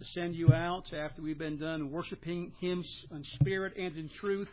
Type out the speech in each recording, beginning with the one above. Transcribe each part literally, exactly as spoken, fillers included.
to send you out after we've been done worshiping Him in spirit and in truth,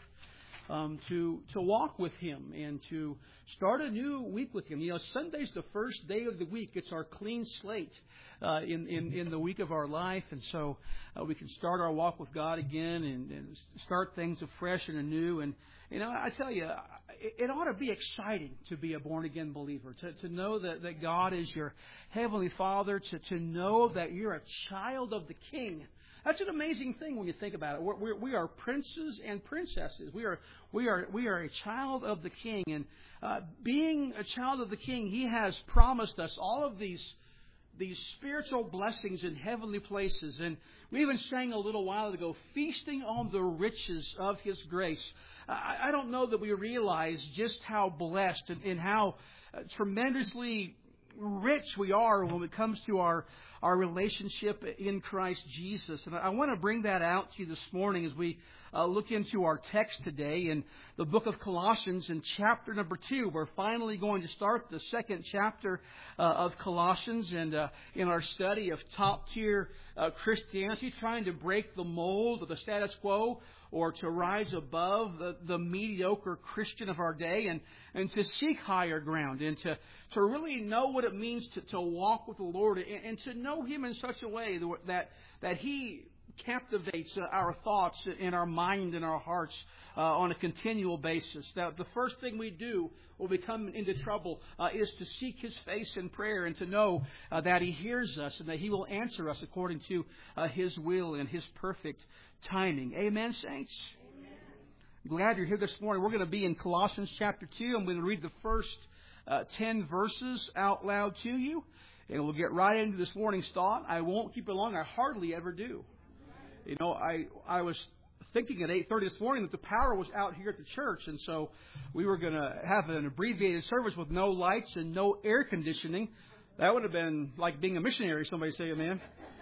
um, to to walk with Him and to start a new week with Him. You know, Sunday's the first day of the week. It's our clean slate uh, in, in, in the week of our life. And so uh, we can start our walk with God again and, and start things afresh and anew. And, you know, I tell you, it, it ought to be exciting to be a born-again believer, to, to know that, that God is your Heavenly Father, to, to know that you're a child of the King. That's an amazing thing when you think about it. We're, we're, we are princes and princesses. We are we are we are a child of the King, and uh, being a child of the King, He has promised us all of these these spiritual blessings in heavenly places. And we even sang a little while ago, feasting on the riches of His grace. I, I don't know that we realize just how blessed and, and how uh, tremendously rich we are when it comes to our our relationship in Christ Jesus. And I want to bring that out to you this morning as we uh, look into our text today in the book of Colossians in chapter number two. We're finally going to start the second chapter uh, of Colossians, and uh, in our study of top-tier uh, Christianity, trying to break the mold of the status quo, or to rise above the, the mediocre Christian of our day, and, and to seek higher ground, and to, to really know what it means to, to walk with the Lord, and, and to know Him in such a way that, that He captivates our thoughts in our mind and our hearts uh, on a continual basis. That the first thing we do when we come into trouble uh, is to seek His face in prayer, and to know uh, that He hears us and that He will answer us according to uh, His will and His perfect timing. Amen, saints? Amen. Glad you're here this morning. We're going to be in Colossians chapter two. I'm going to read the first uh, ten verses out loud to you, and we'll get right into this morning's thought. I won't keep it long. I hardly ever do. You know, I I was thinking at eight thirty this morning that the power was out here at the church, and so we were going to have an abbreviated service with no lights and no air conditioning. That would have been like being a missionary. Somebody say amen.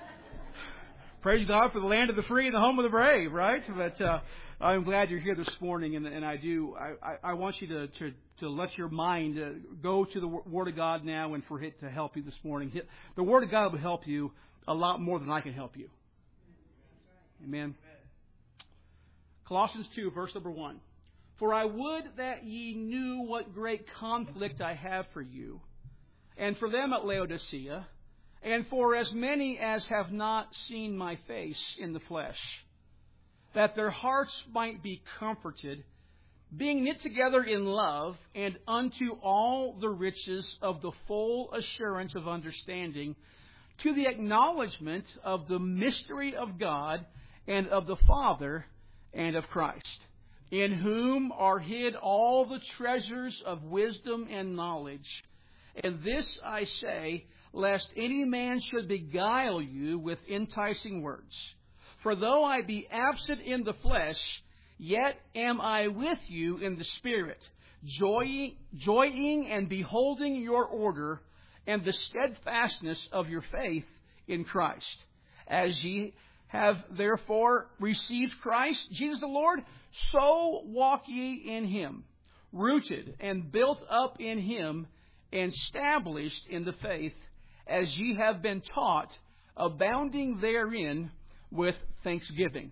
Praise God for the land of the free and the home of the brave, right? But uh, I'm glad you're here this morning, and, and I do. I, I, I want you to, to, to let your mind uh, go to the Word of God now, and for it to help you this morning. The Word of God will help you a lot more than I can help you. Amen. Colossians two, verse number one. For I would that ye knew what great conflict I have for you, and for them at Laodicea, and for as many as have not seen my face in the flesh, that their hearts might be comforted, being knit together in love, and unto all the riches of the full assurance of understanding, to the acknowledgement of the mystery of God, and of the Father, and of Christ, in whom are hid all the treasures of wisdom and knowledge. And this I say, lest any man should beguile you with enticing words. For though I be absent in the flesh, yet am I with you in the Spirit, joying, joying and beholding your order and the steadfastness of your faith in Christ. As ye have therefore received Christ, Jesus the Lord, so walk ye in Him, rooted and built up in Him, and established in the faith, as ye have been taught, abounding therein with thanksgiving.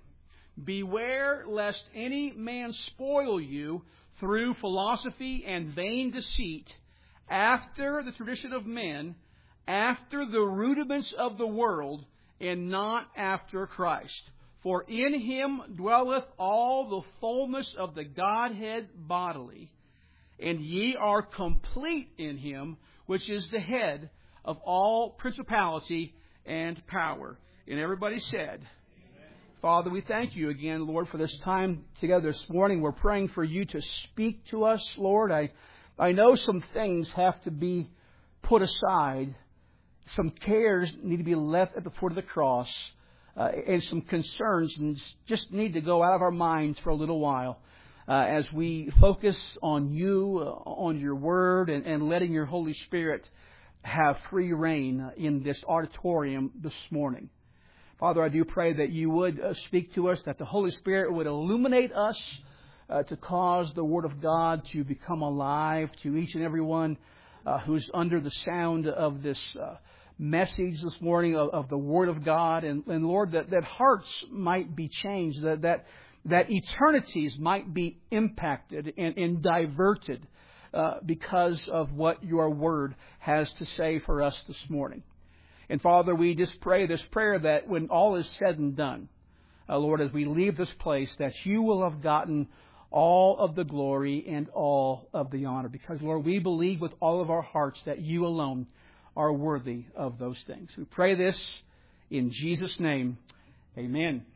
Beware lest any man spoil you through philosophy and vain deceit, after the tradition of men, after the rudiments of the world, and not after Christ. For in Him dwelleth all the fullness of the Godhead bodily, and ye are complete in Him, which is the head of all principality and power. And everybody said, Amen. Father, we thank you again, Lord, for this time together this morning. We're praying for you to speak to us, Lord. I, I know some things have to be put aside. Some cares need to be left at the foot of the cross, uh, and some concerns just need to go out of our minds for a little while uh, as we focus on you, uh, on your word, and, and letting your Holy Spirit have free reign in this auditorium this morning. Father, I do pray that you would uh, speak to us, that the Holy Spirit would illuminate us uh, to cause the Word of God to become alive to each and every one uh, who's under the sound of this uh, message this morning of, of the Word of God. And, and Lord, that, that hearts might be changed, that that, that eternities might be impacted and, and diverted uh, because of what your Word has to say for us this morning. And Father, we just pray this prayer that when all is said and done, uh, Lord, as we leave this place, that you will have gotten all of the glory and all of the honor. Because, Lord, we believe with all of our hearts that you alone are worthy of those things. We pray this in Jesus' name. Amen.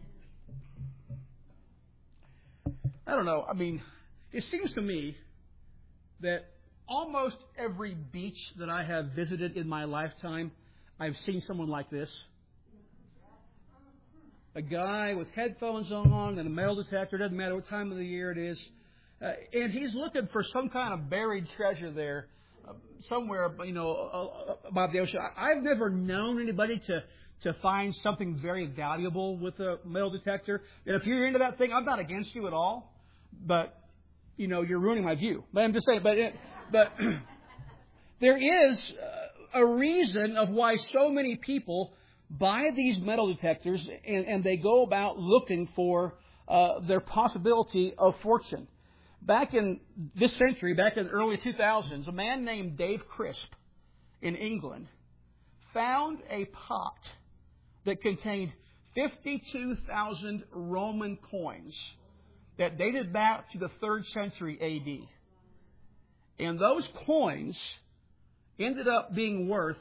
I don't know. I mean, it seems to me that almost every beach that I have visited in my lifetime, I've seen someone like this. A guy with headphones on and a metal detector, doesn't matter what time of the year it is. Uh, and he's looking for some kind of buried treasure there, uh, somewhere, you know, uh, above the ocean. I, I've never known anybody to, to find something very valuable with a metal detector. And if you're into that thing, I'm not against you at all. But, you know, you're ruining my view. But I'm just saying, but, it, but there is a reason of why so many people buy these metal detectors, and, and they go about looking for uh, their possibility of fortune. Back in this century, back in the early two thousands, a man named Dave Crisp in England found a pot that contained fifty-two thousand Roman coins that dated back to the third century A D. And those coins ended up being worth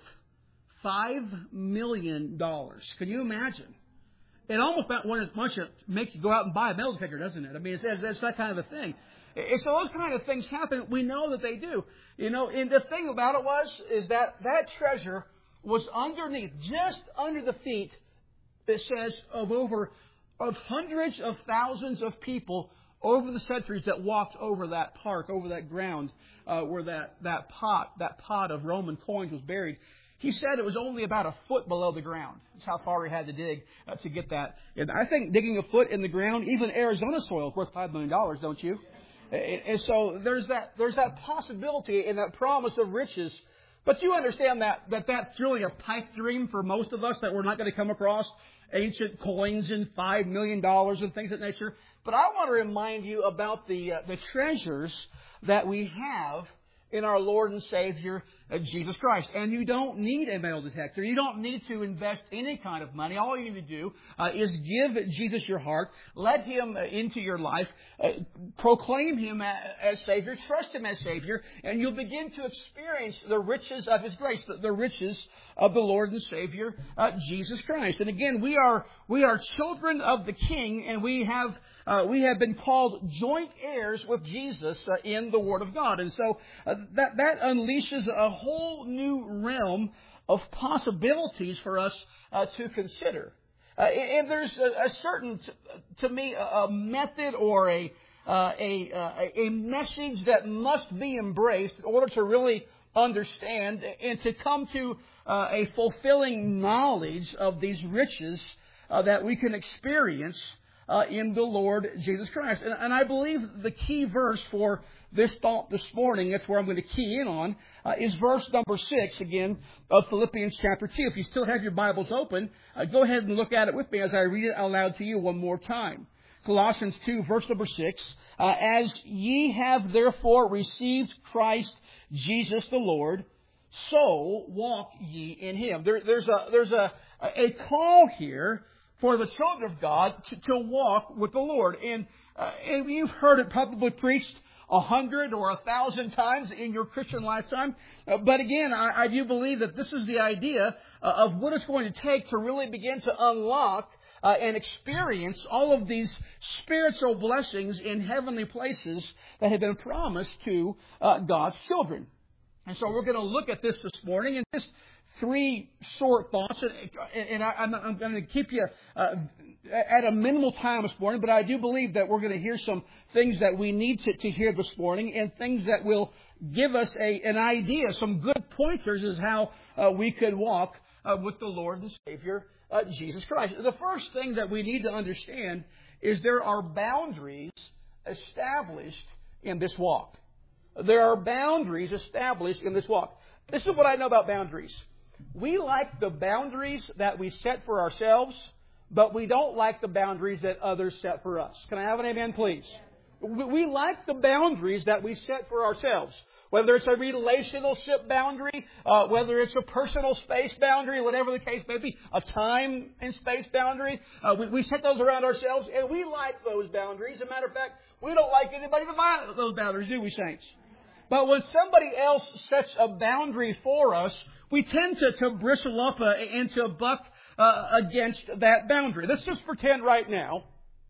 five million dollars. Can you imagine? It almost about wants to make you go out and buy a metal detector, doesn't it? I mean, it's, it's that kind of a thing. And so those kind of things happen. We know that they do. You know, and the thing about it was, is that that treasure was underneath, just under the feet, it says, of over, of hundreds of thousands of people over the centuries that walked over that park, over that ground, uh, where that, that pot, that pot of Roman coins was buried. He said it was only about a foot below the ground. That's how far he had to dig uh, to get that. And I think digging a foot in the ground, even Arizona soil, is worth five million dollars, don't you? And, and so there's that there's that possibility and that promise of riches. But you understand that, that that's really a pipe dream for most of us, that we're not going to come across ancient coins and five million dollars and things of that nature. But I want to remind you about the uh, the treasures that we have in our Lord and Savior, uh, Jesus Christ. And you don't need a metal detector. You don't need to invest any kind of money. All you need to do uh, is give Jesus your heart. Let Him uh, into your life. Uh, proclaim Him as, as Savior. Trust Him as Savior. And you'll begin to experience the riches of His grace, the, the riches of the Lord and Savior, uh, Jesus Christ. And again, we are we are children of the King, and we have uh, we have been called joint heirs with Jesus uh, in the Word of God. And so uh, that that unleashes a whole new realm of possibilities for us uh, to consider. Uh, and, and there's a, a certain, t- to me, a, a method or a uh, a uh, a message that must be embraced in order to really understand and to come to uh, a fulfilling knowledge of these riches uh, that we can experience uh, in the Lord Jesus Christ. And, and I believe the key verse for this thought this morning, that's where I'm going to key in on, uh, is verse number six, again, of Philippians chapter two. If you still have your Bibles open, uh, go ahead and look at it with me as I read it aloud to you one more time. Colossians two, verse number six, uh, as ye have therefore received Christ Jesus the Lord, so walk ye in Him. There, there's a there's a a call here for the children of God to, to walk with the Lord, and uh, and you've heard it probably preached a hundred or a thousand times in your Christian lifetime. Uh, but again, I, I do believe that this is the idea uh, of what it's going to take to really begin to unlock Uh, and experience all of these spiritual blessings in heavenly places that have been promised to uh, God's children. And so we're going to look at this this morning in just three short thoughts. And, and I, I'm, I'm going to keep you uh, at a minimal time this morning, but I do believe that we're going to hear some things that we need to, to hear this morning, and things that will give us a, an idea, some good pointers as how uh, we could walk uh, with the Lord and Savior, Uh, Jesus Christ. The first thing that we need to understand is there are boundaries established in this walk. There are boundaries established in this walk. This is what I know about boundaries. We like the boundaries that we set for ourselves, but we don't like the boundaries that others set for us. Can I have an amen, please? We like the boundaries that we set for ourselves. Whether it's a relationship boundary, uh, whether it's a personal space boundary, whatever the case may be, a time and space boundary, uh, we, we set those around ourselves, and we like those boundaries. As a matter of fact, we don't like anybody to violate those boundaries, do we, saints? But when somebody else sets a boundary for us, we tend to, to bristle up uh, and to buck uh, against that boundary. Let's just pretend right now,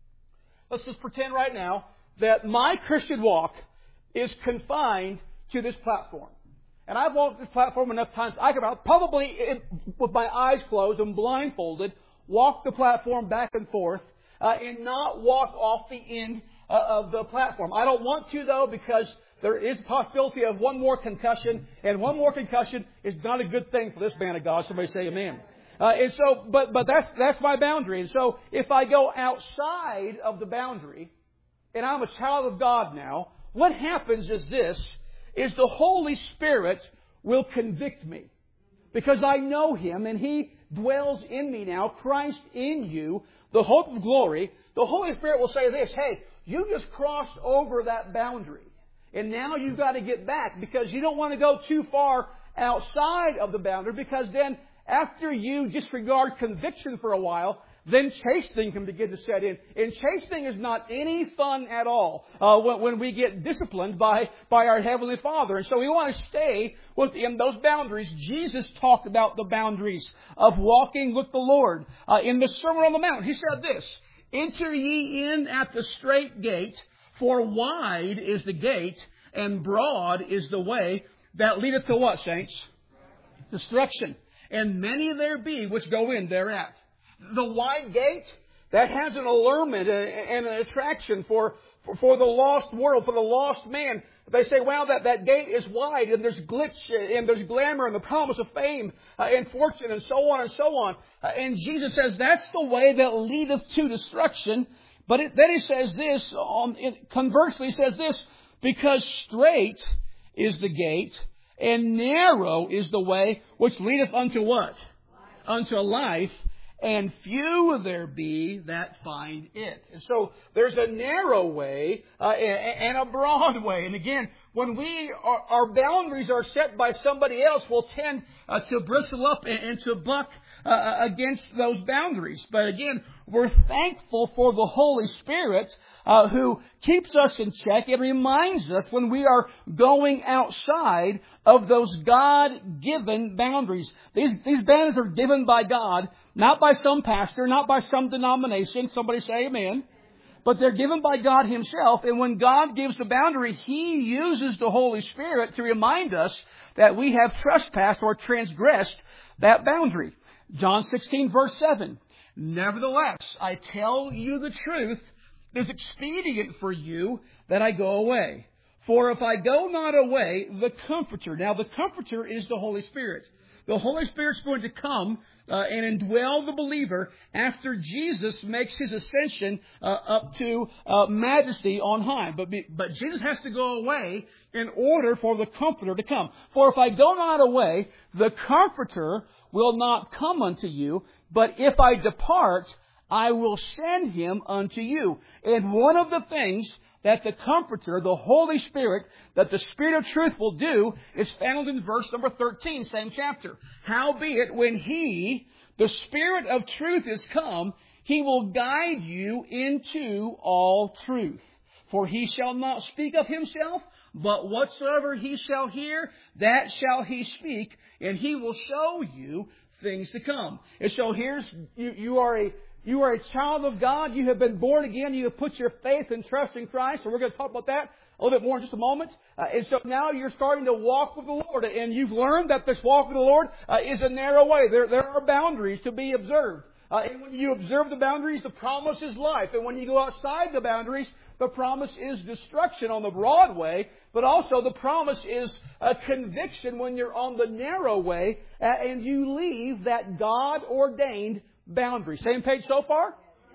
let's just pretend right now that my Christian walk is confined to this platform. And I've walked this platform enough times, I could probably, with my eyes closed and blindfolded, walk the platform back and forth uh, and not walk off the end uh, of the platform. I don't want to, though, because there is a possibility of one more concussion, and one more concussion is not a good thing for this man of God. Somebody say amen. Uh, and so, but but that's that's my boundary. And so, if I go outside of the boundary, and I'm a child of God now, what happens is this, is the Holy Spirit will convict me. Because I know Him, and He dwells in me now, Christ in you, the hope of glory. The Holy Spirit will say this, hey, you just crossed over that boundary. And now you've got to get back, because you don't want to go too far outside of the boundary, because then after you disregard conviction for a while, then chastening can begin to set in. And chastening is not any fun at all uh, when, when we get disciplined by, by our Heavenly Father. And so we want to stay within those boundaries. Jesus talked about the boundaries of walking with the Lord. Uh, in the Sermon on the Mount, He said this, enter ye in at the strait gate, for wide is the gate, and broad is the way that leadeth to what, saints? Destruction. And many there be which go in thereat. The wide gate, that has an allurement and an attraction for, for, for the lost world, for the lost man. They say, well, that, that gate is wide, and there's glitch, and there's glamour, and the promise of fame, uh, and fortune, and so on and so on. Uh, and Jesus says, that's the way that leadeth to destruction. But it, then He says this, um, it, conversely He says this, because straight is the gate, and narrow is the way which leadeth unto what? Life. Unto life. And few there be that find it. And so there's a narrow way uh, and a broad way. And again, when we are, our boundaries are set by somebody else, we'll tend uh, to bristle up and, and to buck uh, against those boundaries. But again, we're thankful for the Holy Spirit uh, who keeps us in check and reminds us when we are going outside of those God-given boundaries. These, these boundaries are given by God, not by some pastor, not by some denomination. Somebody say amen. But they're given by God Himself. And when God gives the boundary, He uses the Holy Spirit to remind us that we have trespassed or transgressed that boundary. John sixteen, verse seven. Nevertheless, I tell you the truth, it is expedient for you that I go away. For if I go not away, the Comforter. Now, the Comforter is the Holy Spirit. The Holy Spirit's going to come uh, and indwell the believer after Jesus makes His ascension uh, up to uh, majesty on high. But, be, but Jesus has to go away in order for the Comforter to come. For if I go not away, the Comforter will not come unto you. But if I depart, I will send Him unto you. And one of the things that the Comforter, the Holy Spirit, that the Spirit of truth will do is found in verse number thirteen, same chapter. Howbeit, when He, the Spirit of truth, is come, He will guide you into all truth. For He shall not speak of Himself, but whatsoever He shall hear, that shall He speak, and He will show you things to come. And so here's, you, you are a You are a child of God. You have been born again. You have put your faith and trust in Christ. So we're going to talk about that a little bit more in just a moment. Uh, and so now you're starting to walk with the Lord. And you've learned that this walk with the Lord uh, is a narrow way. There, there are boundaries to be observed. Uh, and when you observe the boundaries, the promise is life. And when you go outside the boundaries, the promise is destruction on the broad way. But also the promise is a conviction when you're on the narrow way uh, and you leave that God-ordained boundary. Same page so far?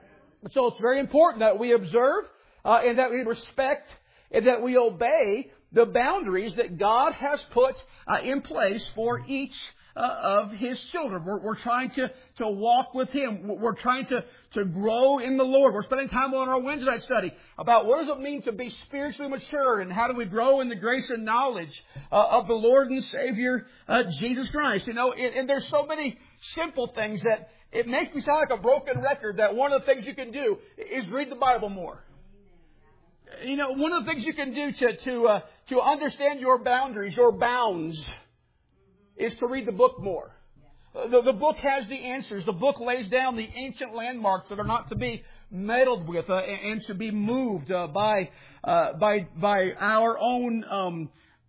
So it's very important that we observe uh, and that we respect and that we obey the boundaries that God has put uh, in place for each uh, of His children. We're, we're trying to, to walk with Him. We're trying to, to grow in the Lord. We're spending time on our Wednesday night study about what does it mean to be spiritually mature and how do we grow in the grace and knowledge uh, of the Lord and Savior, uh, Jesus Christ. You know, and, and there's so many simple things that it makes me sound like a broken record that one of the things you can do is read the Bible more. You know, one of the things you can do to to uh, to understand your boundaries, your bounds, is to read the book more. The, the book has the answers. The book lays down the ancient landmarks that are not to be meddled with uh, and to be moved uh, by uh, by by our own um,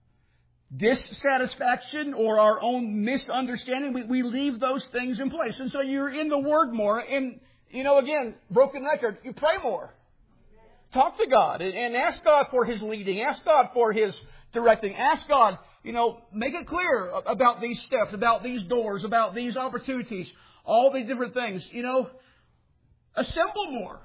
dissatisfaction or our own misunderstanding. We, we leave those things in place, and so you're in the Word more. And you know, again, broken record. You pray more. Talk to God and ask God for His leading. Ask God for His directing. Ask God, you know, make it clear about these steps, about these doors, about these opportunities, all these different things. You know, assemble more.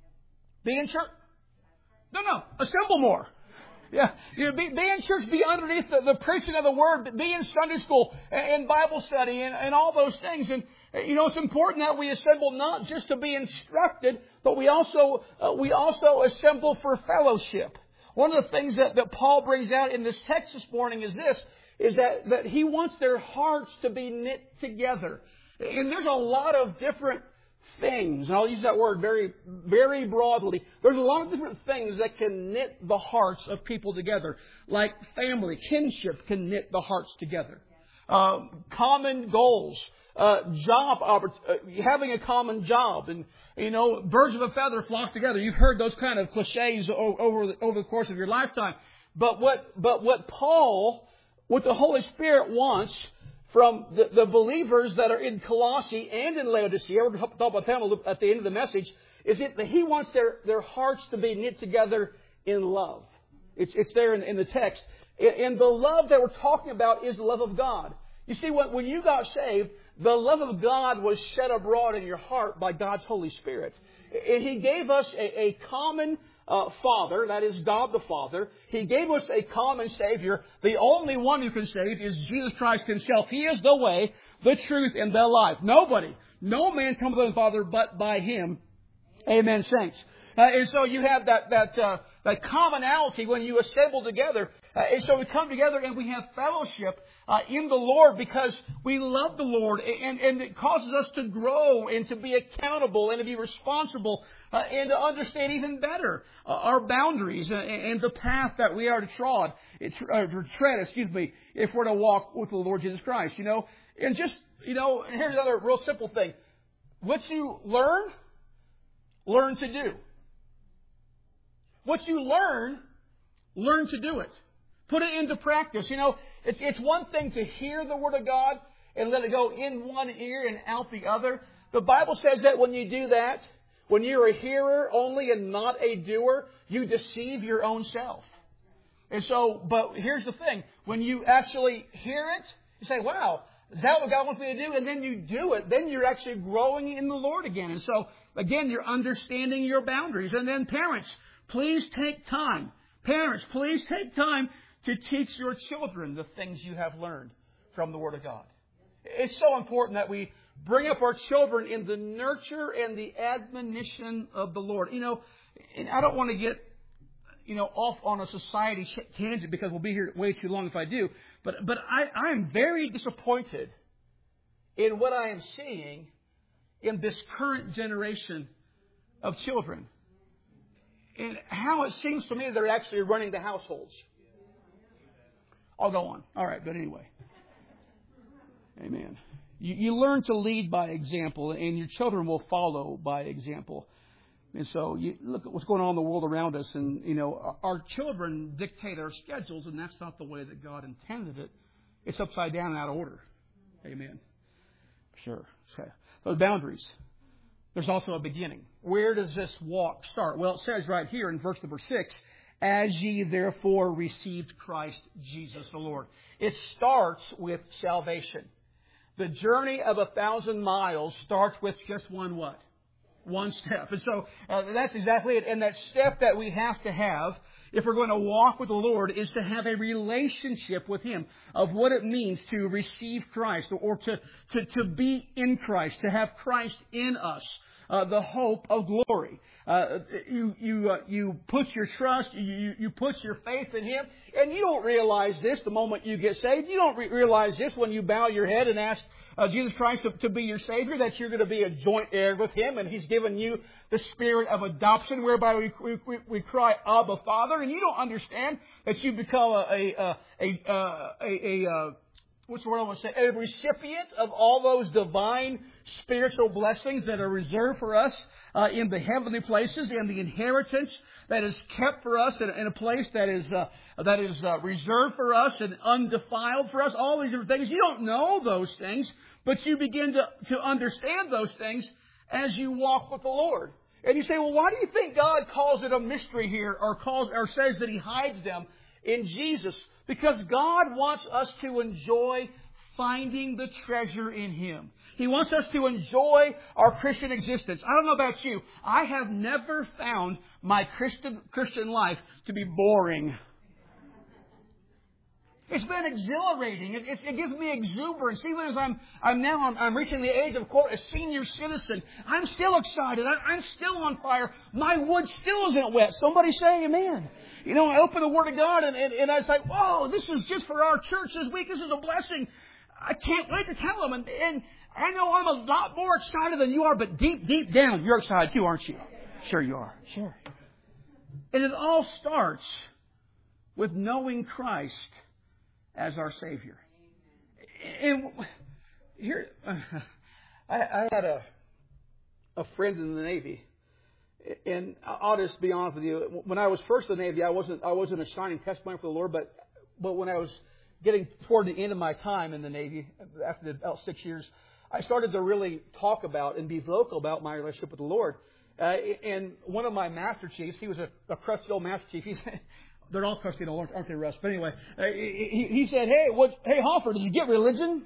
Be in church. No, no, assemble more. Yeah, you know, be, be in church, be underneath the, the preaching of the Word, be in Sunday school and Bible study and, and all those things. And, you know, it's important that we assemble not just to be instructed, but we also uh, we also assemble for fellowship. One of the things that, that Paul brings out in this text this morning is this, is that, that he wants their hearts to be knit together. And there's a lot of different things, and I'll use that word very, very broadly. There's a lot of different things that can knit the hearts of people together. Like family, kinship can knit the hearts together. Uh, common goals, uh, job, uh, having a common job, and you know, birds of a feather flock together. You've heard those kind of cliches over the, over the course of your lifetime. But what, but what Paul, what the Holy Spirit wants from the, the believers that are in Colossae and in Laodicea, we're going to talk about them at the end of the message, is it that He wants their, their hearts to be knit together in love. It's, it's there in, in the text. And the love that we're talking about is the love of God. You see, when, when you got saved, the love of God was shed abroad in your heart by God's Holy Spirit. And He gave us a, a common Uh, Father, that is God the Father. He gave us a common Savior. The only one who can save is Jesus Christ Himself. He is the way, the truth, and the life. Nobody, no man comes to the Father but by Him. Amen, saints. Uh, and so you have that that uh, that commonality when you assemble together. Uh, and so we come together and we have fellowship uh, in the Lord because we love the Lord, and, and it causes us to grow and to be accountable and to be responsible uh, and to understand even better uh, our boundaries and, and the path that we are to trod, uh, to tread, excuse me, if we're to walk with the Lord Jesus Christ. You know, and just you know, here's another real simple thing: what you learn, learn to do. What you learn, learn to do it. Put it into practice. You know, it's it's one thing to hear the Word of God and let it go in one ear and out the other. The Bible says that when you do that, when you're a hearer only and not a doer, you deceive your own self. And so, but here's the thing. When you actually hear it, you say, wow, is that what God wants me to do? And then you do it. Then you're actually growing in the Lord again. And so, again, you're understanding your boundaries. And then parents, please take time. Parents, please take time to teach your children the things you have learned from the Word of God. It's so important that we bring up our children in the nurture and the admonition of the Lord. You know, and I don't want to get, you know, off on a society tangent because we'll be here way too long if I do. But but I, I am very disappointed in what I am seeing in this current generation of children. And how it seems to me they're actually running the households. I'll go on. All right, but anyway. Amen. You, you learn to lead by example, and your children will follow by example. And so you look at what's going on in the world around us, and, you know, our, our children dictate our schedules, and that's not the way that God intended it. It's upside down and out of order. Amen. Sure. Okay. Those boundaries. There's also a beginning. Where does this walk start? Well, it says right here in verse number six, as ye therefore received Christ Jesus the Lord. It starts with salvation. The journey of a thousand miles starts with just one what? One step. And so uh, that's exactly it. And that step that we have to have if we're going to walk with the Lord is to have a relationship with Him of what it means to receive Christ or to, to, to be in Christ, to have Christ in us, uh, the hope of glory. Uh, you you uh, you put your trust, you you put your faith in Him, and you don't realize this the moment you get saved. You don't re- realize this when you bow your head and ask uh, Jesus Christ to, to be your Savior, that you're going to be a joint heir with Him, and He's given you the spirit of adoption, whereby we we, we cry, Abba, Father, and you don't understand that you become a a a a, a, a, a what's the word I want to say? A recipient of all those divine spiritual blessings that are reserved for us uh, in the heavenly places, and the inheritance that is kept for us in, in a place that is uh, that is uh, reserved for us and undefiled for us. All these different things. You don't know those things, but you begin to, to understand those things as you walk with the Lord. And you say, well, why do you think God calls it a mystery here, or calls or says that He hides them in Jesus? Because God wants us to enjoy finding the treasure in Him. He wants us to enjoy our Christian existence. I don't know about you. I have never found my Christian Christian life to be boring. It's been exhilarating. It, it, it gives me exuberance. Even as I'm, I'm now, I'm, I'm reaching the age of, quote, a senior citizen. I'm still excited. I, I'm still on fire. My wood still isn't wet. Somebody say amen. You know, I open the Word of God and, and, and I was like, whoa, this is just for our church this week. This is a blessing. I can't wait to tell them. And, and I know I'm a lot more excited than you are, but deep, deep down, you're excited too, aren't you? Sure you are. Sure. And it all starts with knowing Christ as our Savior. And here, uh, I, I had a a friend in the Navy, and I'll just be honest with you. When I was first in the Navy, I wasn't I wasn't a shining testimony for the Lord, but but when I was getting toward the end of my time in the Navy, after about six years, I started to really talk about and be vocal about my relationship with the Lord. Uh, and one of my master chiefs, he was a, a crusty old master chief. He's They're all crusty, old, aren't they, Russ? But anyway, uh, he, he said, "Hey, what? Hey, Hoffer, did you get religion?"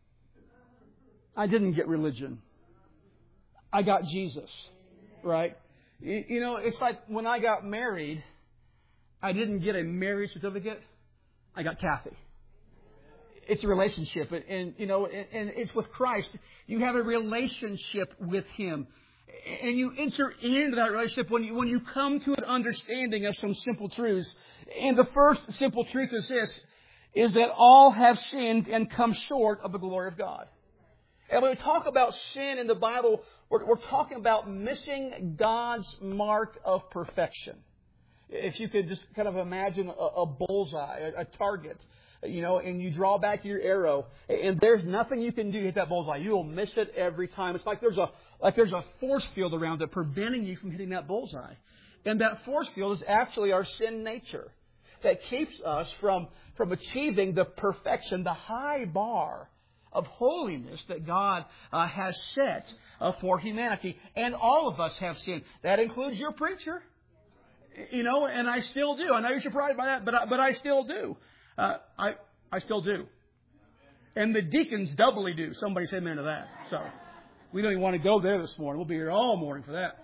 I didn't get religion. I got Jesus, right? You, you know, it's like when I got married, I didn't get a marriage certificate. I got Kathy. It's a relationship, and, and you know, and, and it's with Christ. You have a relationship with Him. And you enter into that relationship when you, when you come to an understanding of some simple truths. And the first simple truth is this, is that all have sinned and come short of the glory of God. And when we talk about sin in the Bible, we're, we're talking about missing God's mark of perfection. If you could just kind of imagine a, a bullseye, a, a target, you know, and you draw back your arrow, and there's nothing you can do to hit that bullseye. You will miss it every time. It's like there's a like there's a force field around it preventing you from hitting that bullseye. And that force field is actually our sin nature that keeps us from, from achieving the perfection, the high bar of holiness that God uh, has set uh, for humanity. And all of us have sinned. That includes your preacher. You know, and I still do. I know you're surprised by that, but I, but I still do. Uh, I I still do. And the deacons doubly do. Somebody say amen to that. So we don't even want to go there this morning. We'll be here all morning for that.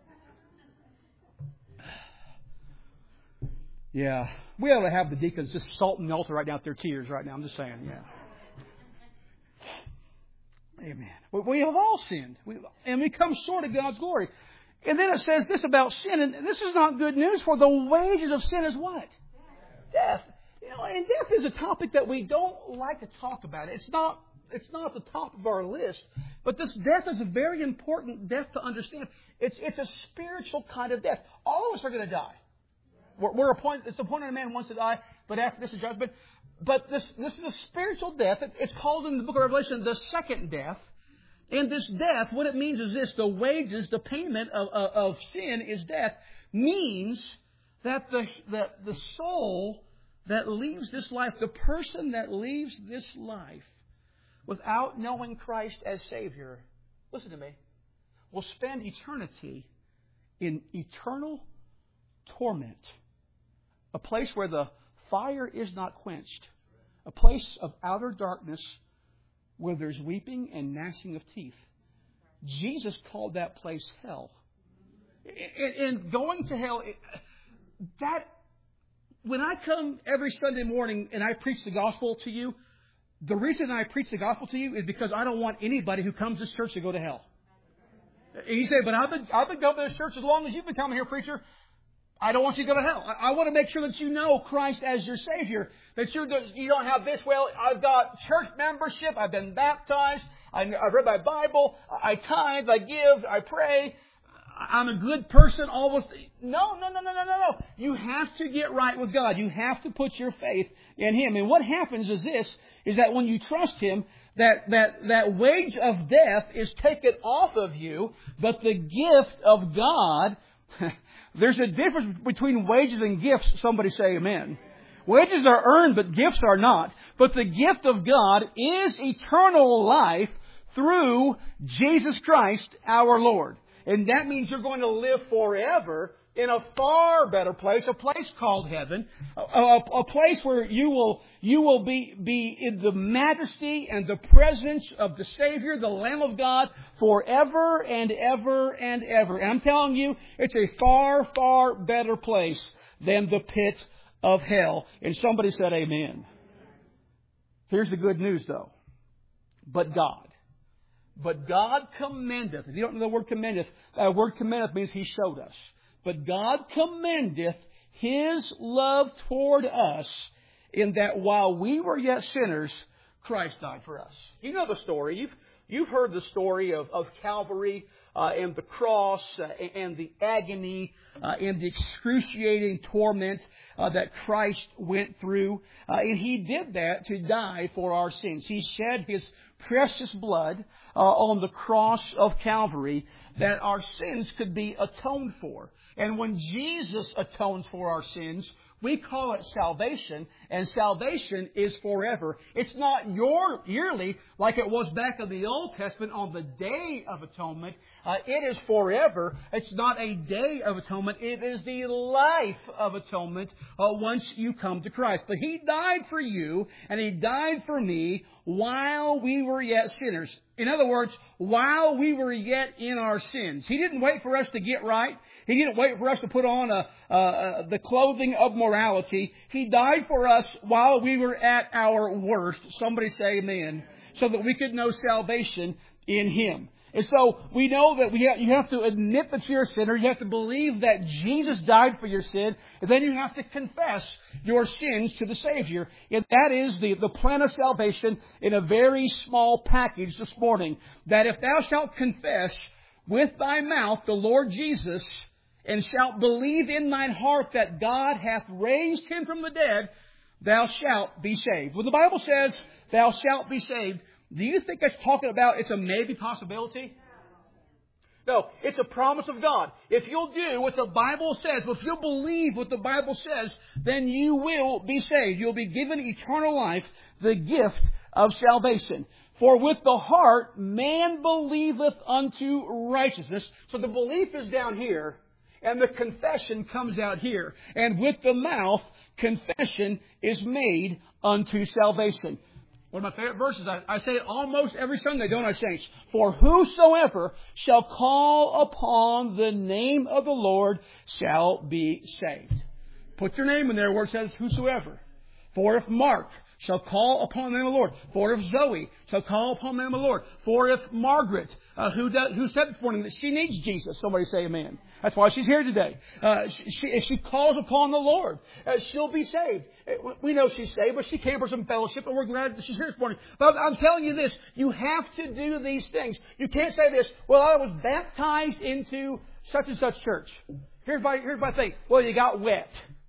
Yeah. We ought to have the deacons just salting the altar right now with their tears right now. I'm just saying, yeah. Amen. We have all sinned. We, and we come short of God's glory. And then it says this about sin, and this is not good news, for the wages of sin is what? Death. You know, and death is a topic that we don't like to talk about. It's not It's not at the top of our list. But this death is a very important death to understand. It's it's a spiritual kind of death. All of us are going to die. We're, we're appointed, it's appointed a man wants to die, but after this is judgment. But this this is a spiritual death. It, it's called in the book of Revelation the second death. And this death, what it means is this: the wages, the payment of, of, of sin is death, means that the the, the soul that leaves this life, the person that leaves this life without knowing Christ as Savior, listen to me, will spend eternity in eternal torment. A place where the fire is not quenched. A place of outer darkness where there's weeping and gnashing of teeth. Jesus called that place hell. And going to hell, that when I come every Sunday morning and I preach the gospel to you, the reason I preach the gospel to you is because I don't want anybody who comes to this church to go to hell. And you say, but I've been, I've been coming to this church as long as you've been coming here, preacher. I don't want you to go to hell. I, I want to make sure that you know Christ as your Savior. That you you don't have this, well, I've got church membership, I've been baptized, I, I've read my Bible, I tithe, I give, I pray, I'm a good person, almost. No, no, no, no, no, no, no. You have to get right with God. You have to put your faith in Him. And what happens is this, is that when you trust Him, that, that, that wage of death is taken off of you, but the gift of God, there's a difference between wages and gifts. Somebody say amen. Wages are earned, but gifts are not. But the gift of God is eternal life through Jesus Christ our Lord. And that means you're going to live forever in a far better place, a place called heaven, a, a, a place where you will you will be, be in the majesty and the presence of the Savior, the Lamb of God, forever and ever and ever. And I'm telling you, it's a far, far better place than the pit of hell. And somebody said amen. Here's the good news, though. But God. But God commendeth. If you don't know the word commendeth, that word commendeth means He showed us. But God commendeth His love toward us in that while we were yet sinners, Christ died for us. You know the story. You've, you've heard the story of, of Calvary uh, and the cross uh, and the agony uh, and the excruciating torment uh, that Christ went through. Uh, and He did that to die for our sins. He shed His precious blood uh, on the cross of Calvary that our sins could be atoned for. And when Jesus atones for our sins, we call it salvation, and salvation is forever. It's not your yearly like it was back in the Old Testament on the Day of Atonement. Uh, it is forever. It's not a day of atonement. It is the life of atonement uh, once you come to Christ. But He died for you, and He died for me while we were yet sinners. In other words, while we were yet in our sins. He didn't wait for us to get right. He didn't wait for us to put on a, uh, uh, the clothing of morality. He died for us while we were at our worst. Somebody say amen. So that we could know salvation in Him. And so we know that we have, you have to admit that you're a sinner. You have to believe that Jesus died for your sin. And then you have to confess your sins to the Savior. And that is the, the plan of salvation in a very small package this morning. That if thou shalt confess with thy mouth the Lord Jesus, and shalt believe in thine heart that God hath raised Him from the dead, thou shalt be saved. When the Bible says, thou shalt be saved, do you think it's talking about it's a maybe possibility? No, it's a promise of God. If you'll do what the Bible says, if you'll believe what the Bible says, then you will be saved. You'll be given eternal life, the gift of salvation. For with the heart man believeth unto righteousness. So the belief is down here, and the confession comes out here. And with the mouth, confession is made unto salvation. One of my favorite verses, I, I say it almost every Sunday, don't I, saints? For whosoever shall call upon the name of the Lord shall be saved. Put your name in there where it says whosoever. For if Mark shall call upon the name of the Lord. For if Zoe shall call upon the name of the Lord. For if Margaret, uh, who, does, who said this morning that she needs Jesus. Somebody say amen. That's why she's here today. Uh, she, if she calls upon the Lord, uh, she'll be saved. We know she's saved, but she came for some fellowship, and we're glad that she's here this morning. But I'm telling you this, you have to do these things. You can't say this, well, I was baptized into such and such church. Here's my, here's my thing. Well, you got wet.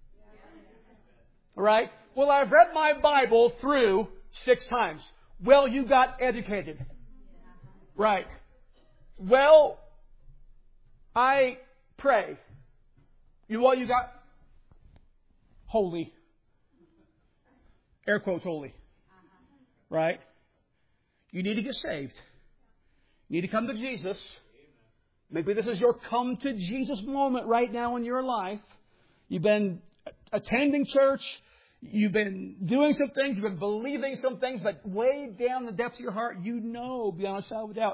All right? Well, I've read my Bible through six times. Well, you got educated. Right. Well, I pray. You well, you got holy. Air quotes holy. Right? You need to get saved. You need to come to Jesus. Maybe this is your come to Jesus moment right now in your life. You've been attending church. You've been doing some things. You've been believing some things. But way down the depths of your heart, you know beyond a shadow of a doubt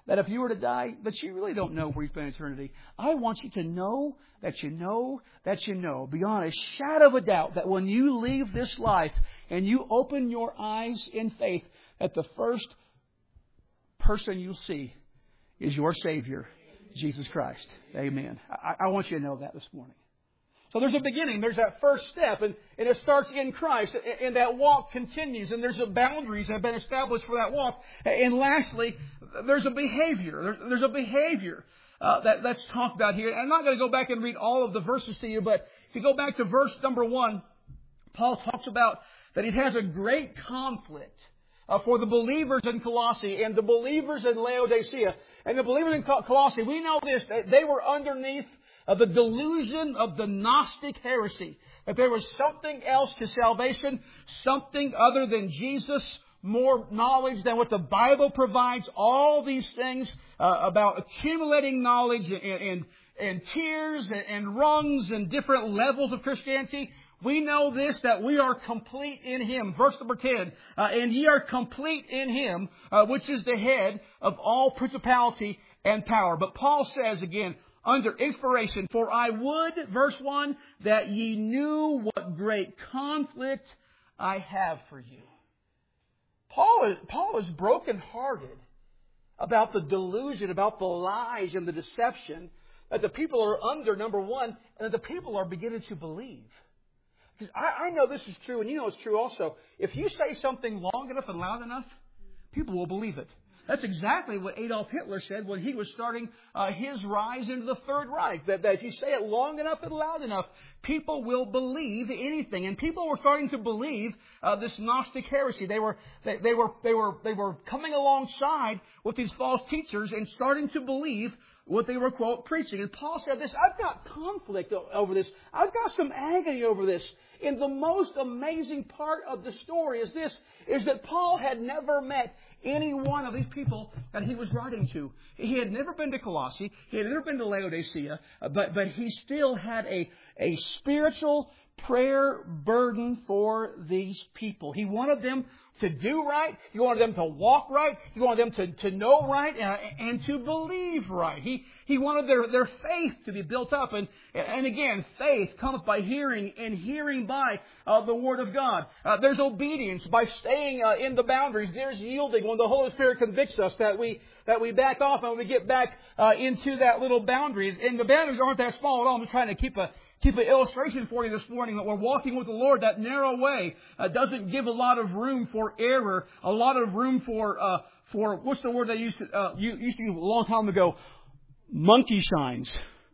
that if you were to die, that you really don't know where you spend eternity. I want you to know that you know that you know, beyond a shadow of a doubt, that when you leave this life and you open your eyes in faith, that the first person you'll see is your Savior, Jesus Christ. Amen. I, I want you to know that this morning. So there's a beginning. There's that first step, and, and it starts in Christ, and, and that walk continues, and there's a boundaries that have been established for that walk. And lastly, there's a behavior. There's, there's a behavior uh, that, that's talked about here. And I'm not going to go back and read all of the verses to you, but if you go back to verse number one, Paul talks about that he has a great conflict uh, for the believers in Colossae and the believers in Laodicea. And the believers in Colossae, we know this, that they were underneath of the delusion of the Gnostic heresy, that there was something else to salvation, something other than Jesus, more knowledge than what the Bible provides, all these things uh, about accumulating knowledge and, and, and tiers and, and rungs and different levels of Christianity. We know this, that we are complete in Him. Verse number ten, uh, and ye are complete in Him, uh, which is the head of all principality and power. But Paul says again, under inspiration, for I would, verse one, that ye knew what great conflict I have for you. Paul is, Paul is brokenhearted about the delusion, about the lies and the deception that the people are under, number one, and that the people are beginning to believe. Because I, I know this is true, and you know it's true also. If you say something long enough and loud enough, people will believe it. That's exactly what Adolf Hitler said when he was starting uh, his rise into the Third Reich. That, that if you say it long enough and loud enough, people will believe anything. And people were starting to believe uh, this Gnostic heresy. They were they, they were they were they were coming alongside with these false teachers and starting to believe what they were, quote, preaching. And Paul said this, I've got conflict over this. I've got some agony over this. And the most amazing part of the story is this, is that Paul had never met any one of these people that he was writing to. He had never been to Colossae. He had never been to Laodicea. But, but he still had a, a spiritual prayer burden for these people. He wanted them to do right. He wanted them to walk right. He wanted them to, to know right and, and to believe right. He he wanted their, their faith to be built up. And, and again, faith cometh by hearing, and hearing by uh, the Word of God. Uh, there's obedience by staying uh, in the boundaries. There's yielding when the Holy Spirit convicts us that we that we back off and we get back uh, into that little boundaries. And the boundaries aren't that small at all. I'm just trying to keep a Keep an illustration for you this morning that we're walking with the Lord. That narrow way uh, doesn't give a lot of room for error, a lot of room for, uh, for what's the word they used to, uh, used to use a long time ago? Monkey shines.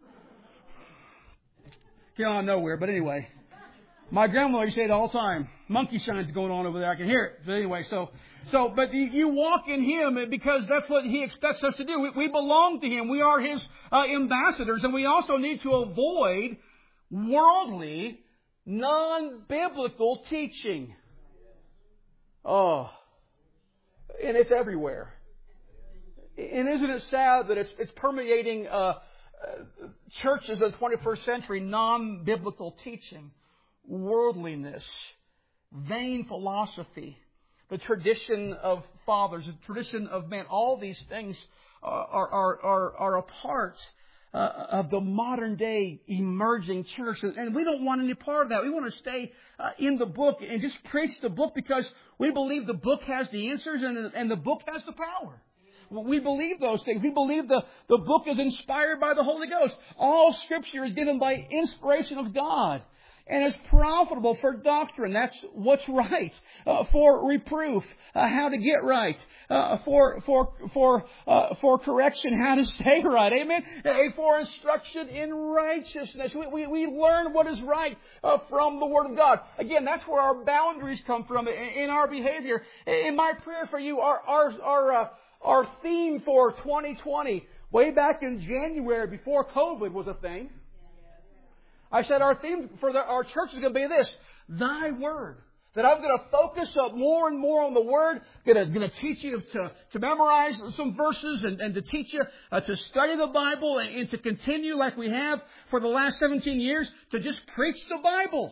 Came out of nowhere, but anyway. My grandmother used to say it all the time. Monkey shines going on over there. I can hear it. But anyway, so, so, but you walk in Him because that's what He expects us to do. We, we belong to Him. We are His uh, ambassadors, and we also need to avoid worldly, non-biblical teaching. Oh, and it's everywhere. And isn't it sad that it's, it's permeating uh, uh, churches of the twenty-first century, non-biblical teaching, worldliness, vain philosophy, the tradition of fathers, the tradition of men, all these things are, are, are, are a part Uh, of the modern day emerging church. And we don't want any part of that. We want to stay uh, in the book and just preach the book because we believe the book has the answers and, and the book has the power. We believe those things. We believe the, the book is inspired by the Holy Ghost. All Scripture is given by inspiration of God. And it's profitable for doctrine. That's what's right. Uh, for reproof, uh, how to get right. Uh, for for for uh, for correction, how to stay right. Amen. Uh, for instruction in righteousness, we we, we learn what is right uh, from the Word of God. Again, that's where our boundaries come from in, in our behavior. In my prayer for you, our our our uh, our theme for twenty twenty, way back in January, before COVID was a thing. I said our theme for the, our church is going to be this, Thy Word. That I'm going to focus up more and more on the Word. Going to, going to teach you to, to memorize some verses and, and to teach you uh, to study the Bible and, and to continue like we have for the last seventeen years to just preach the Bible.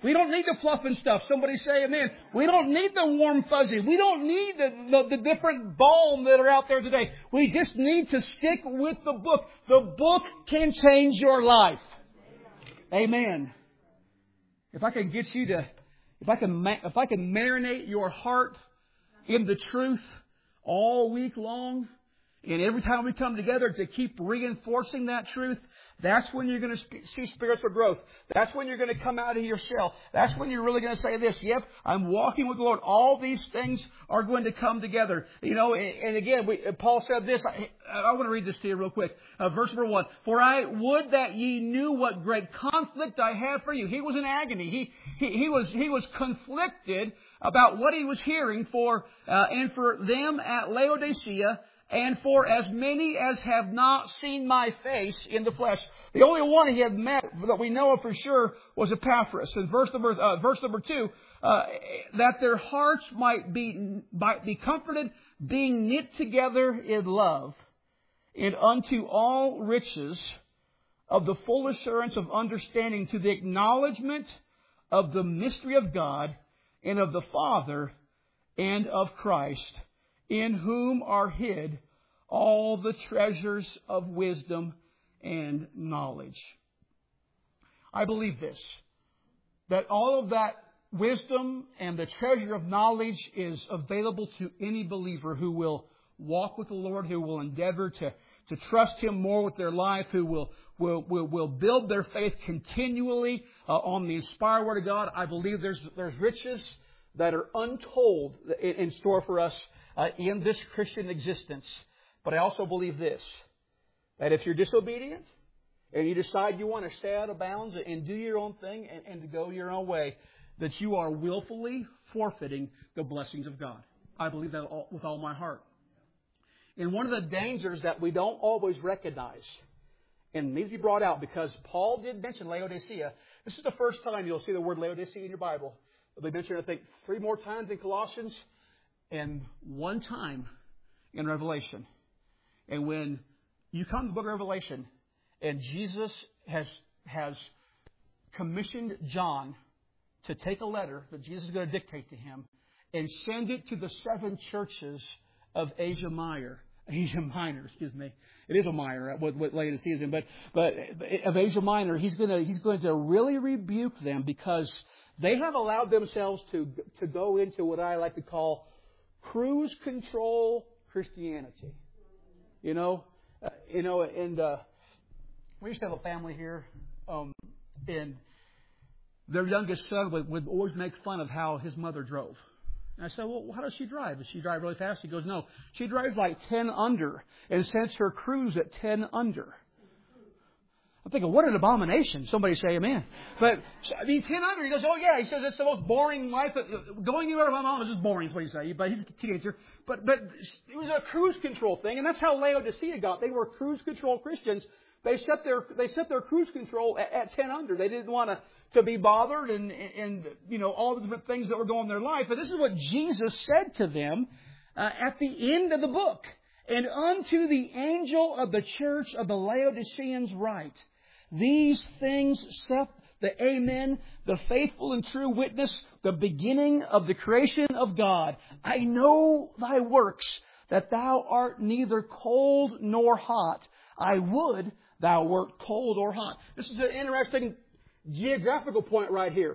We don't need the fluff and stuff. Somebody say amen. We don't need the warm fuzzy. We don't need the, the, the different balm that are out there today. We just need to stick with the book. The book can change your life. Amen. If I can get you to, if I can, if I can marinate your heart in the truth all week long, and every time we come together to keep reinforcing that truth, that's when you're going to see spiritual growth. That's when you're going to come out of your shell. That's when you're really going to say this, yep, I'm walking with the Lord. All these things are going to come together. You know, and, and again, we, Paul said this. I, I want to read this to you real quick. Uh, verse number one. For I would that ye knew what great conflict I have for you. He was in agony. He, he, he was, he was conflicted about what he was hearing for, uh, and for them at Laodicea, and for as many as have not seen my face in the flesh. The only one he had met that we know of for sure was Epaphras. In verse number, uh, verse number two, uh, that their hearts might be, might be comforted, being knit together in love, and unto all riches of the full assurance of understanding, to the acknowledgement of the mystery of God, and of the Father, and of Christ, in whom are hid all the treasures of wisdom and knowledge. I believe this, that all of that wisdom and the treasure of knowledge is available to any believer who will walk with the Lord, who will endeavor to, to trust Him more with their life, who will, will, will, will build their faith continually uh, on the inspired Word of God. I believe there's, there's riches that are untold in, in store for us Uh, in this Christian existence. But I also believe this, that if you're disobedient and you decide you want to stay out of bounds and do your own thing and, and to go your own way, that you are willfully forfeiting the blessings of God. I believe that all, with all my heart. And one of the dangers that we don't always recognize, and needs to be brought out because Paul did mention Laodicea. This is the first time you'll see the word Laodicea in your Bible. They mention it, I think, three more times in Colossians, and one time in Revelation. And when you come to the book of Revelation, and Jesus has has commissioned John to take a letter that Jesus is going to dictate to him and send it to the seven churches of Asia Minor. Asia Minor, excuse me. It is a minor, what, what Laodicea is in, but but of Asia Minor, he's going to he's going to really rebuke them because they have allowed themselves to to go into what I like to call cruise control Christianity. You know, uh, you know, and uh, we used to have a family here, um, and their youngest son would, would always make fun of how his mother drove. And I said, well, how does she drive? Does she drive really fast? He goes, no, she drives like ten under and sets her cruise at ten under. I'm thinking, what an abomination. Somebody say amen. But, I mean, ten under, he goes, oh yeah, he says it's the most boring life. Going anywhere with my mom is just boring, is what he says. But he's a teenager. But, but it was a cruise control thing, and that's how Laodicea got. They were cruise control Christians. They set their, they set their cruise control at, at ten under. They didn't want to, to be bothered and, and, you know, all the different things that were going on in their life. But this is what Jesus said to them uh, at the end of the book. And unto the angel of the church of the Laodiceans write, these things saith the Amen, the faithful and true witness, the beginning of the creation of God. I know thy works, that thou art neither cold nor hot. I would thou wert cold or hot. This is an interesting geographical point right here.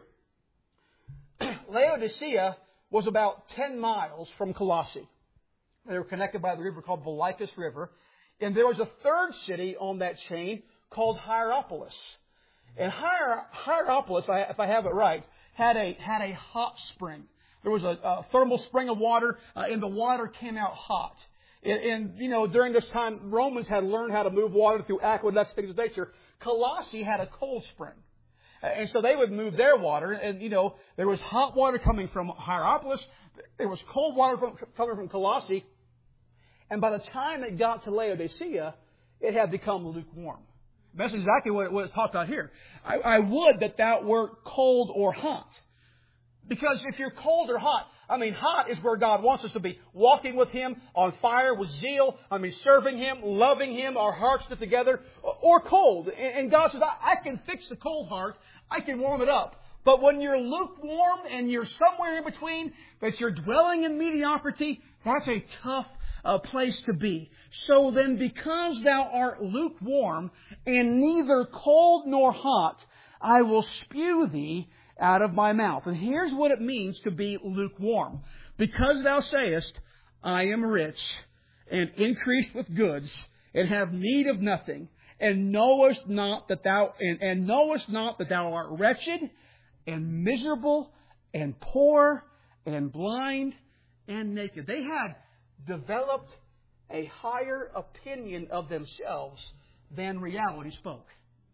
Laodicea was about ten miles from Colossae. They were connected by the river called the Lycus River. And there was a third city on that chain called Hierapolis. And Hier- Hierapolis, if I have it right, had a had a hot spring. There was a, a thermal spring of water, uh, and the water came out hot. And, and, you know, during this time, Romans had learned how to move water through aqueducts, things of nature. Colossae had a cold spring. And so they would move their water, and, you know, there was hot water coming from Hierapolis. There was cold water from, coming from Colossae. And by the time it got to Laodicea, it had become lukewarm. That's exactly what, what it's talked about here. I, I would that thou wert cold or hot. Because if you're cold or hot, I mean, hot is where God wants us to be. Walking with Him, on fire with zeal. I mean, serving Him, loving Him, our hearts knit together. Or cold. And God says, I, I can fix the cold heart. I can warm it up. But when you're lukewarm and you're somewhere in between, that you're dwelling in mediocrity, that's a tough uh, place to be. So then, because thou art lukewarm and neither cold nor hot, I will spew thee out of my mouth. And here's what it means to be lukewarm. Because thou sayest, I am rich and increased with goods and have need of nothing, and knowest not that thou and, and knowest not that thou art wretched and miserable and poor and blind and naked. They had developed a higher opinion of themselves than reality spoke.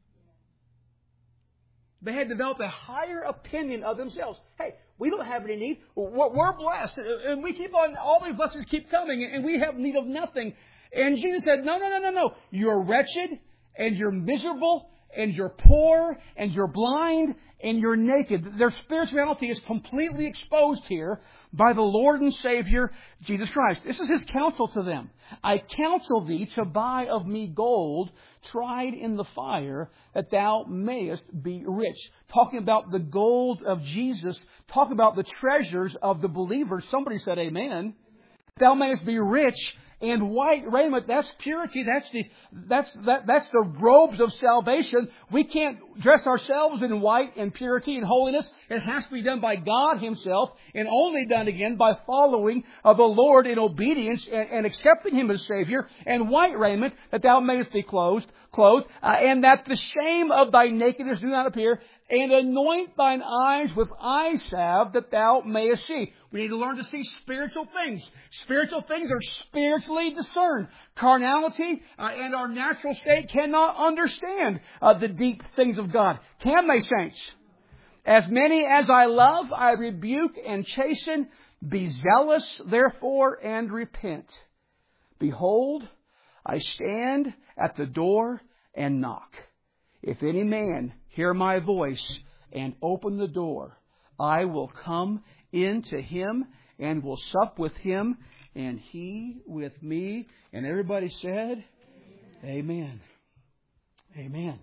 They had developed a higher opinion of themselves. Hey, we don't have any need. We're blessed. And we keep on, all these blessings keep coming, and we have need of nothing. And Jesus said, no, no, no, no, no. You're wretched, and you're miserable, and you're poor, and you're blind, and you're naked. Their spirituality is completely exposed here by the Lord and Savior, Jesus Christ. This is His counsel to them. I counsel thee to buy of me gold tried in the fire, that thou mayest be rich. Talking about the gold of Jesus, talking about the treasures of the believers. Somebody said amen. Thou mayest be rich. And white raiment, that's purity. That's the that's that that's the robes of salvation. We can't dress ourselves in white and purity and holiness. It has to be done by God Himself, and only done again by following of the Lord in obedience and, and accepting Him as Savior. And white raiment, that thou mayest be clothed, clothed, uh, and that the shame of thy nakedness do not appear. And anoint thine eyes with eye salve, that thou mayest see. We need to learn to see spiritual things. Spiritual things are spiritually discerned. Carnality uh, and our natural state cannot understand uh, the deep things of God. Can they, saints? As many as I love, I rebuke and chasten. Be zealous, therefore, and repent. Behold, I stand at the door and knock. If any man hear my voice and open the door, I will come in to him and will sup with him and he with me. And everybody said, Amen. Amen. Amen.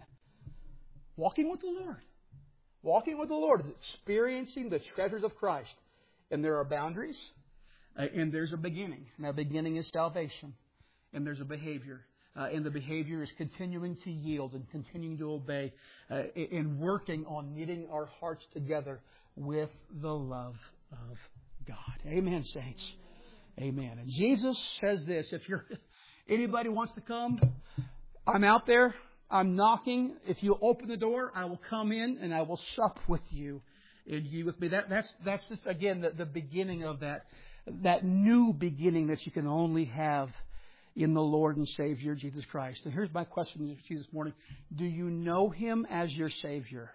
Walking with the Lord. Walking with the Lord is experiencing the treasures of Christ. And there are boundaries. Uh, and there's a beginning. And that beginning is salvation. And there's a behavior. Uh, and the behavior is continuing to yield and continuing to obey uh, and working on knitting our hearts together with the love of God. Amen, saints. Amen. And Jesus says this, if you're anybody wants to come, I'm out there, I'm knocking. If you open the door, I will come in and I will sup with you and you with me. That, that's that's just, again, the, the beginning of that, that new beginning that you can only have in the Lord and Savior, Jesus Christ. And here's my question to you this morning. Do you know Him as your Savior?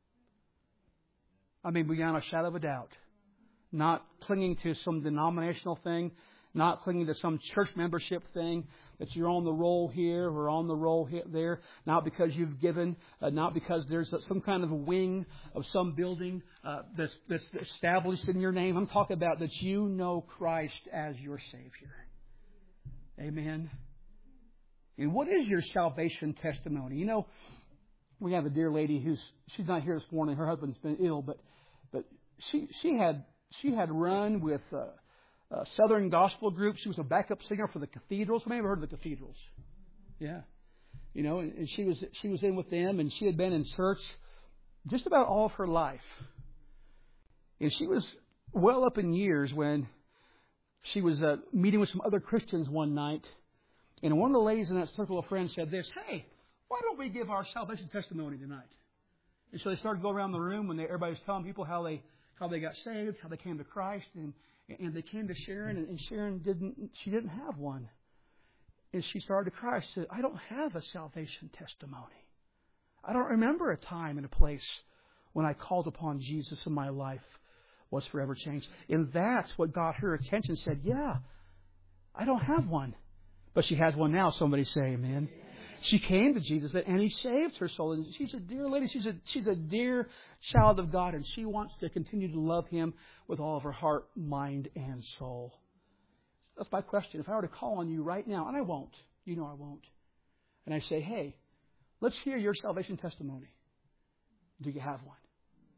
I mean, beyond a shadow of a doubt. Not clinging to some denominational thing. Not clinging to some church membership thing. That you're on the roll here or on the roll here, there. Not because you've given. Uh, not because there's some kind of a wing of some building uh, that's, that's established in your name. I'm talking about that you know Christ as your Savior. Amen. And what is your salvation testimony? You know, we have a dear lady who's she's not here this morning. Her husband's been ill, but but she she had she had run with a, a Southern gospel group. She was a backup singer for the Cathedrals. Who may have heard of the Cathedrals? Yeah, you know, and, and she was she was in with them, and she had been in church just about all of her life. And she was well up in years when she was uh, meeting with some other Christians one night, and one of the ladies in that circle of friends said this, hey, why don't we give our salvation testimony tonight? And so they started to go around the room when they, everybody was telling people how they how they got saved, how they came to Christ, and, and they came to Sharon, and, and Sharon didn't she didn't have one. And she started to cry. She said, I don't have a salvation testimony. I don't remember a time and a place when I called upon Jesus in my life was forever changed. And that's what got her attention. Said, yeah, I don't have one. But she has one now. Somebody say amen. She came to Jesus and He saved her soul. And she's a dear lady. She's a, she's a dear child of God. And she wants to continue to love Him with all of her heart, mind, and soul. That's my question. If I were to call on you right now, and I won't. You know I won't. And I say, hey, let's hear your salvation testimony. Do you have one?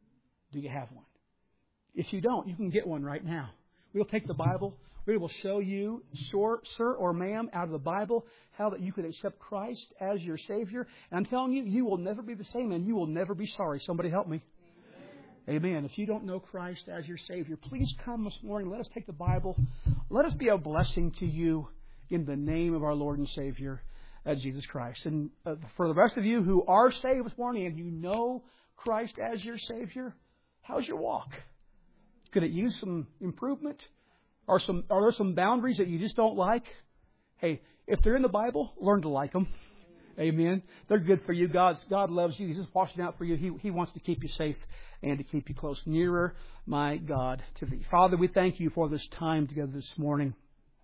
Do you have one? If you don't, you can get one right now. We'll take the Bible. We will show you, sir, sir or ma'am, out of the Bible, how that you could accept Christ as your Savior. And I'm telling you, you will never be the same and you will never be sorry. Somebody help me. Amen. Amen. If you don't know Christ as your Savior, please come this morning. Let us take the Bible. Let us be a blessing to you in the name of our Lord and Savior, uh, Jesus Christ. And uh, for the rest of you who are saved this morning and you know Christ as your Savior, how's your walk? Could it use some improvement? Are some are there some boundaries that you just don't like? Hey, if they're in the Bible, learn to like them. Amen. They're good for you. God's, God loves you. He's just watching out for you. He, he wants to keep you safe and to keep you close. Nearer, my God, to Thee. Father, we thank You for this time together this morning.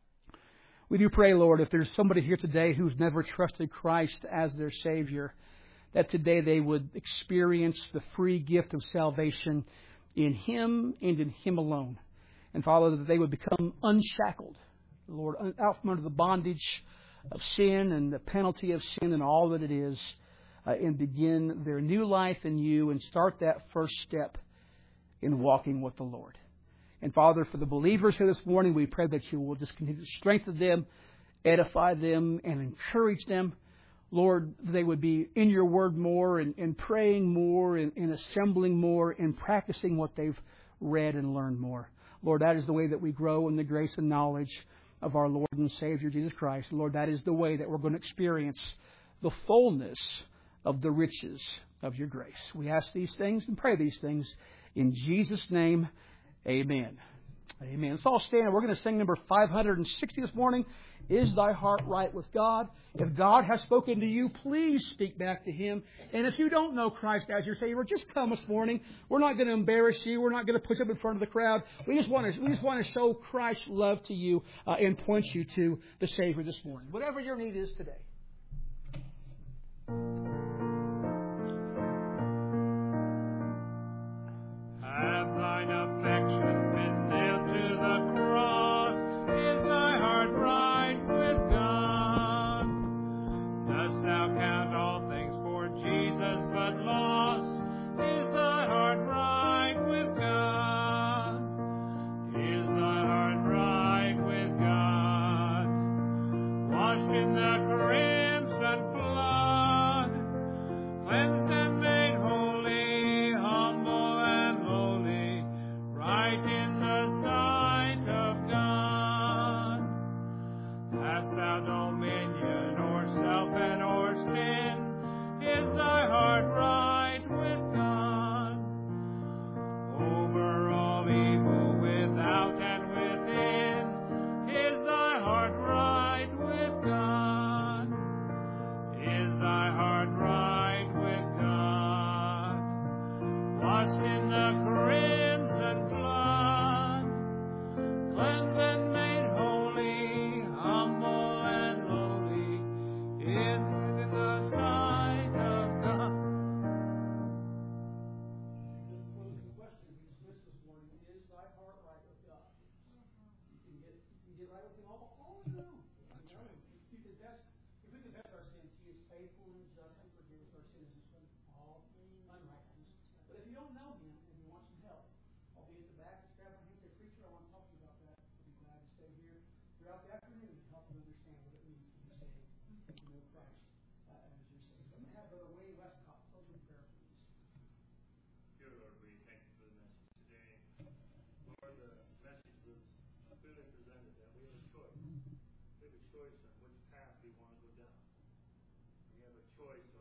We do pray, Lord, if there's somebody here today who's never trusted Christ as their Savior, that today they would experience the free gift of salvation in Him and in Him alone. And Father, that they would become unshackled, Lord, out from under the bondage of sin and the penalty of sin and all that it is, uh, and begin their new life in You and start that first step in walking with the Lord. And Father, for the believers here this morning, we pray that You will just continue to strengthen them, edify them, and encourage them. Lord, they would be in Your Word more and, and praying more and, and assembling more and practicing what they've read and learned more. Lord, that is the way that we grow in the grace and knowledge of our Lord and Savior, Jesus Christ. Lord, that is the way that we're going to experience the fullness of the riches of Your grace. We ask these things and pray these things in Jesus' name. Amen. Amen. Let's all stand. We're going to sing number five hundred sixty this morning. Is thy heart right with God? If God has spoken to you, please speak back to Him. And if you don't know Christ as your Savior, just come this morning. We're not going to embarrass you. We're not going to push up in front of the crowd. We just want to, we just want to show Christ's love to you uh, and point you to the Savior this morning. Whatever your need is today. Have thine affections been nailed to the cross? Is thy heart right with God? Dost thou count all things for Jesus but loss? Is thy heart right with God? Is thy heart right with God? Washed in the crimson flood, cleansed and made holy, humble and lowly, right in the sight of God. Hast thou dominion o'er self and o'er sin? Is thy heart right with God? Over all evil without and within, is thy heart right with God? Is thy heart right with God? Washed in the crimson flood, cleansed and made holy, humble and lowly, in the sight of God. The closing question we dismissed this morning, is thy heart right with God? You can get, you can get right with Him all, all the way. You know, if you confess, if we confess our sins, He is faithful and just and forgives our sins and from all unrighteousness. But if you don't know Him and you want some help, I'll be at the back. Just grab my hand and say, preacher, I want to talk to you about that. I'll be glad to stay here throughout the afternoon to help you understand what it means to be saved and to know Christ uh, as your Savior. I'm going to have Brother Wayne Westcott close in prayer, please. Dear Lord, we thank You for the message today. Lord, the message was clearly presented that we have a choice. We have a choice on which path we want to go down. We have a choice